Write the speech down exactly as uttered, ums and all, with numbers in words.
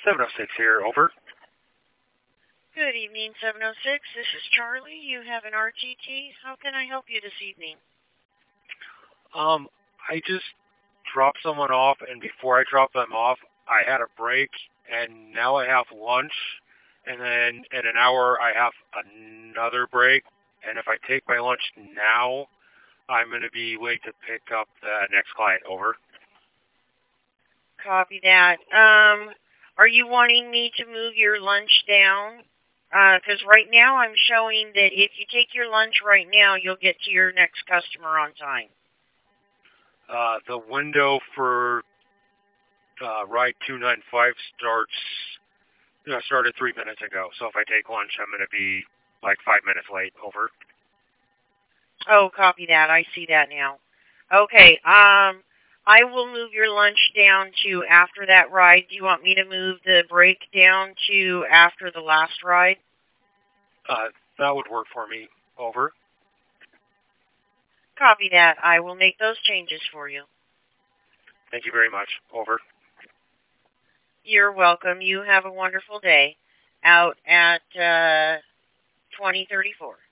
seven oh six here, over. Good evening, seven oh six. This is Charlie. You have an R T T. How can I help you this evening? Um, I just dropped someone off, and before I dropped them off, I had a break, and now I have lunch, and then in an hour I have another break, and if I take my lunch now, I'm going to be late to pick up the next client, over. Copy that. Um, are you wanting me to move your lunch down? Because uh, right now I'm showing that if you take your lunch right now, you'll get to your next customer on time. Uh, the window for uh, ride two ninety-five starts, you know, started three minutes ago. So if I take lunch, I'm going to be like five minutes late, over. Oh, copy that. I see that now. Okay. Um, I will move your lunch down to after that ride. Do you want me to move the break down to after the last ride? Uh, that would work for me, over. Copy that. I will make those changes for you. Thank you very much, over. You're welcome. You have a wonderful day out at uh, twenty thirty-four.